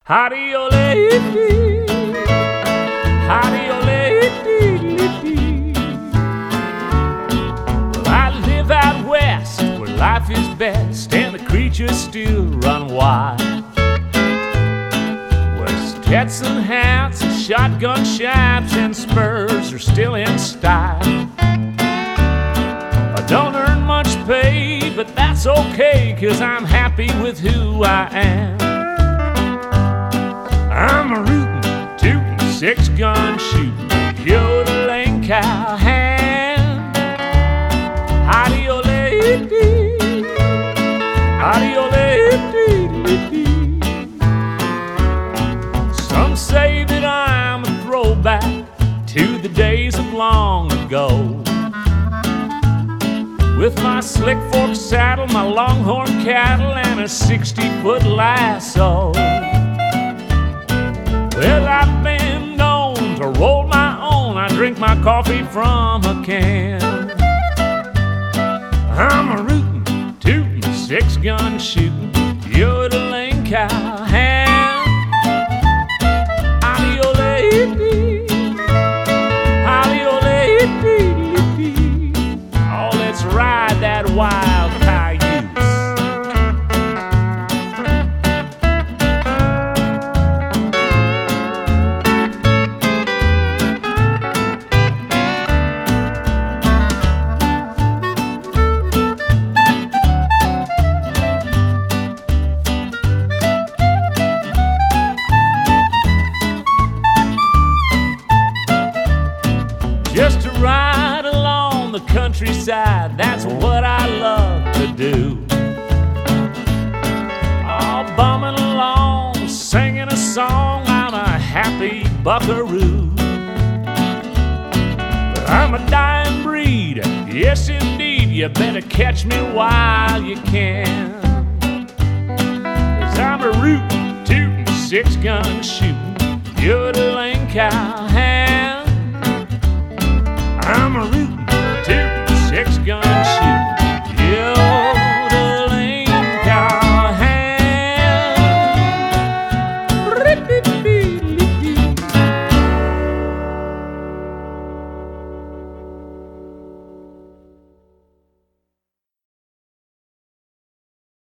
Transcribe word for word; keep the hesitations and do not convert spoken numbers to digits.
Howdy ole dee, howdy ole dee dee. Well, I live out west where life is best and the creatures still run wild. Where Stetson hats and shotgun chaps and spurs are still in style. I don't earn much pay, but that's okay, 'cause I'm happy with who I am. I'm a rootin', tootin', six-gun shootin', yodeling cowhand. Howdy ole dee, howdy ole dee dee. Some say that I'm a throwback to the days of long ago, with my slick fork saddle, my longhorn cattle, and a sixty-foot lasso. Well, I've been known to roll my own. I drink my coffee from a can. I'm a rootin', tootin', six-gun shootin', yodeling cowhand. Howdy ole dee, howdy ole dee dee. Oh, let's ride that wild cayuse. Just to ride along the countryside, that's what I love to do. All bumming along, singing a song, I'm a happy buckaroo. But I'm a dying breed, yes indeed, you better catch me while you can. 'Cause I'm a rootin', tootin', six-gun shootin', yodeling cowhand.